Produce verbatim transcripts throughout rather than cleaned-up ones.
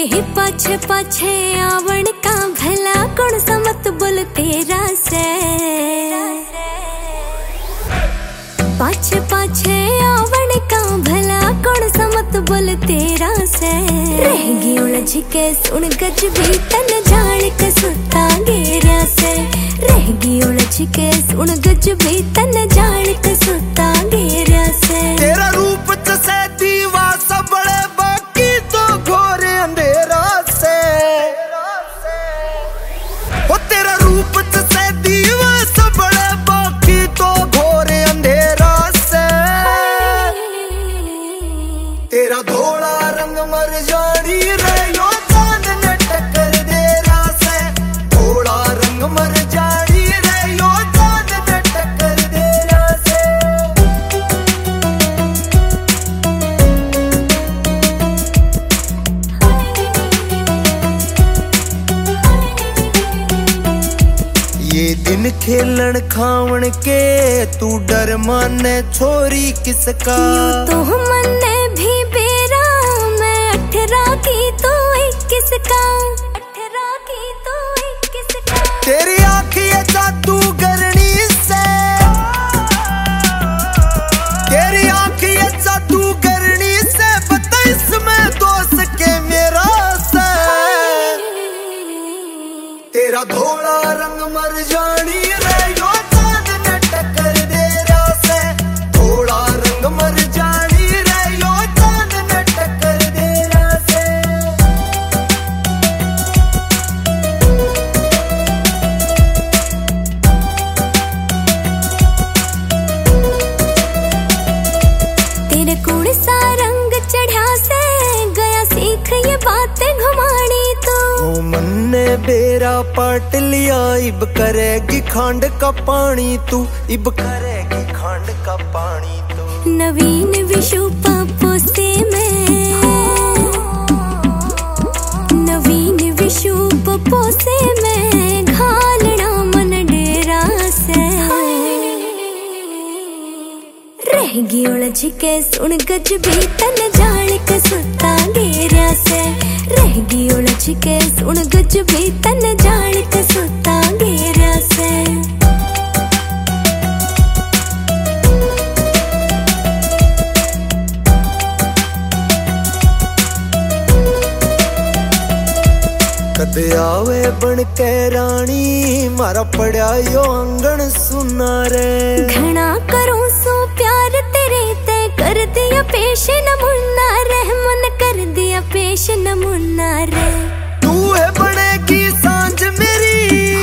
ही पाछे पाछे आवण का भला कौन सा मत बोल तेरा से। पाछे पाछे आवण का भला कौन सा मत बोल तेरा से। रहेगी उलझ के सुन गज भी तन जान के सुता गेरा से। रहेगी उलझ के सुन गज भी तन जान के सुता गेरा से। तेरा रूप से दीवा सबड़े बाकी तो घोर अंधेरा से। ओ तेरा रूप से दीवा सबड़े बाकी तो घोर अंधेरा से। तेरा धोला रंग मर जानी रे यो चांद ने टक्कर दे रासे। धोला रंग मर जानी रे यो चांद ने टक्कर दे रासे। ये दिन खेलन खावन के तू डर माने छोरी किसका। तो मन्ने भी बेरा मैं अठारह की तो इक्कीस का। अठारह की तो इक्कीस का। तेरी आँख ये जादू करनी से। तेरी आँख ये जादू करनी से पता इसमें दोस्त के मेरा से। तेरा धोला रंग मर जानी रे यो चांद ने टक्कर दे रासे। धोला रंग मर जानी रे यो चांद ने टक्कर दे रासे। तेरे कौन सा रंग चढ़ा से गया सीख ये बातें घुमानी तो। ओ मन्ने बेरा पाट लिया इब करेगी खांड का पानी तू। इब करेगी खांड का पानी तू। नवीन विशु पपोसे में। नवीन विशु पपोसे में घालना मन डेरा से। रहेगी उलझ के सुन गज भी तन जान के सुता गेरा से। रहेगी उलझ के सुन गज भी तन जान के सुता गेरा से। कदे आवे बन के रानी मारा पड़ा यो अंगन सुना रे। घना करूं सो प्यार तेरे ते कर दिया पेश नमूना रे। मन कर दिया पेश नमूना रे। तू है बनेगी सांझ मेरी।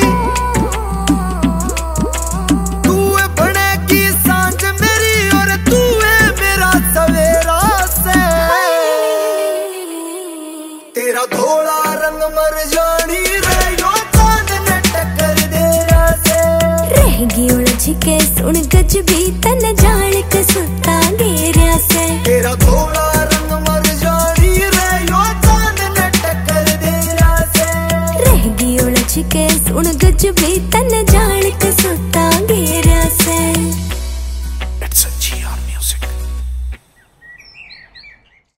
तू है बनेगी सांझ मेरी और तू है मेरा सवेरा से। तेरा धोला रंग मर जानी रे यो चांद ने टक्कर दे रासे। रहेगी उलझ के सुन गज भी तन जान के सुता गेरा से। तेरा धोला रंग मर जानी रे यो चांद ने टक्कर दे रासे। रहेगी उलझ के सुन गज भी तन जान के